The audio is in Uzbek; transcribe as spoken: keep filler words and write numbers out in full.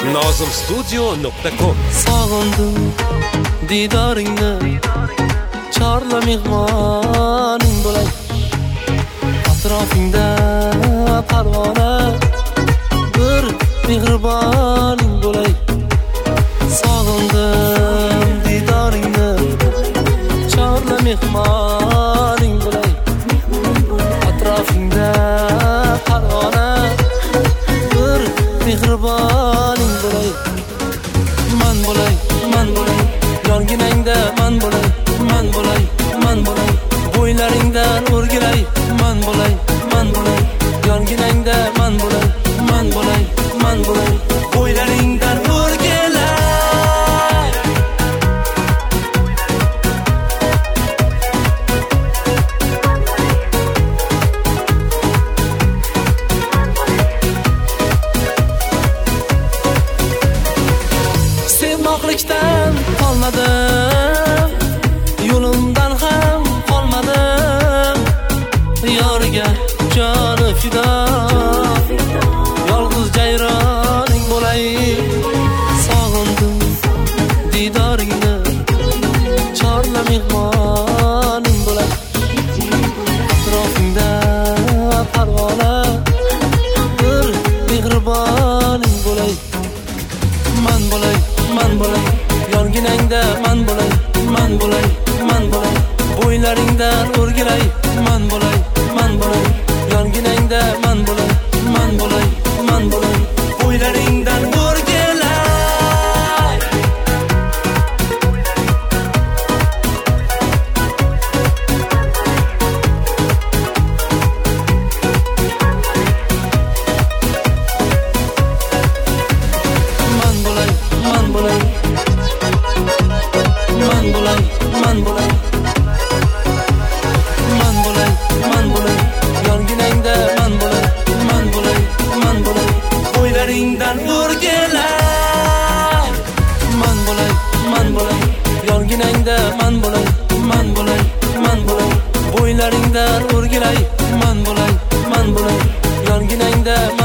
nozim studio nuqta com. Sog'indim didoringni, chorla mehmoning bo'lay. Atrofingda parvona, bir mehriboning bo'lay. Sog'indim didoringni, chorla mehmoning bo'lay. Atrofingda parvona, bir mehriboning bo'lay. Man bo'lay, man bo'lay, yonginangda man bo'lay, man bo'lay, man bo'lay, bo'ylaringdan o'rgilay. Man bo'lay, man bo'lay, yonginangda man bo'lay, man bo'lay, man bo'lay, bo'ylaringdan o'rgilay. Sevmoqlikdan qolmadim, yo'limdan ham qolmadim. Yoriga joni fido, yolg'iz jayroning bo'lay. Sog'indim didoringni, chorla mehmoning bo'lay. Atrofingda parvona, bir mehriboning bo'lay. Man bo'lay, man bo'lay, yonginangda man bo'lay, man bo'lay, man bo'lay, bo'ylaringdan o'rgilay. Man bo'lay, man bo'lay, yonginangda man bo'lay, man bo'lay, man bo'lay, bo'ylaringdan o'rgilay. Man bo'lay, man bo'lay, man bo'lay, man bo'lay, man bo'lay, man bo'lay, yonginangda man bo'lay, man bo'lay, man bo'lay, bo'ylaringdan o'rgilay. Man bo'lay, man bo'lay, yonginangda man bo'lay, man bo'lay, man bo'lay, bo'ylaringdan o'rgilay. Man bo'lay, man bo'lay, yonginangda